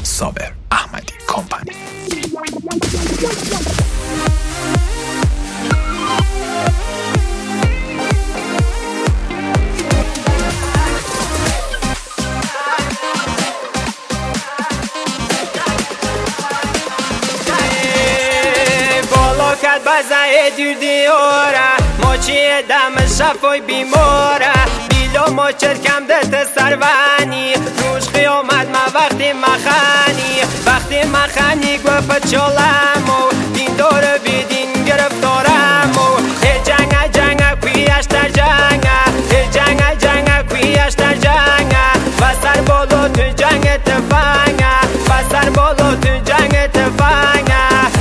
صابر احمدی کمپانی. بزای دیوره موچی دم شفای بیماره بیلو موچر کم دت سروانی روش قیامت ما وقتی مخانی گو پچولمو دین دور بیدین گرفتارمو جنگ کویش در جنگ کویش در جنگ بسر بالو تو جنگ تفنگه بسر بالو تو جنگ تفنگه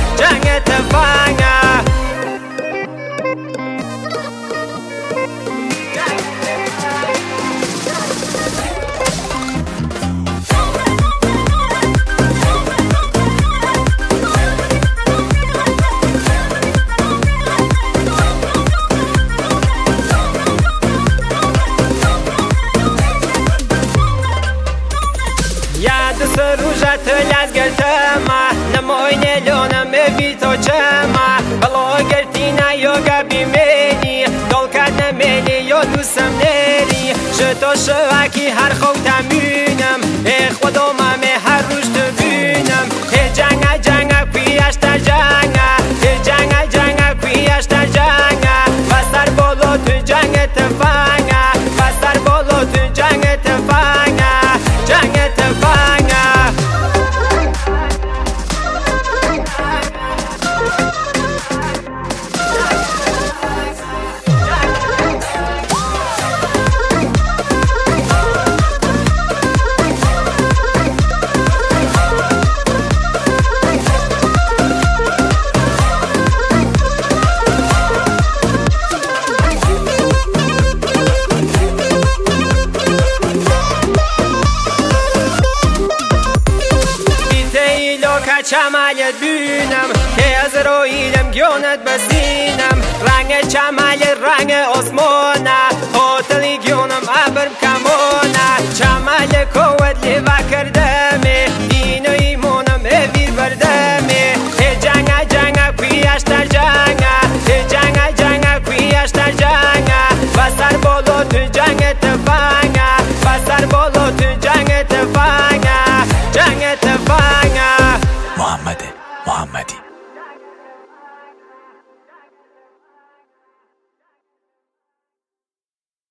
روزت لازگرتما نموینه لونم بی تو چما بلو گرتی نیوگا بیمینی دل کرد نمیلی یا دوستم نری شتو شواکی هر خود تمینم خودم همه هر روز تو بینم جنگ کویش در جنگ کویش در جنگ بسر بالو تو جنگ تفنگه بسر بالو تو جنگ تفنگه چمایت بینم که از رویدم گیونت بسینم رنگ چمای رنگ آسمانه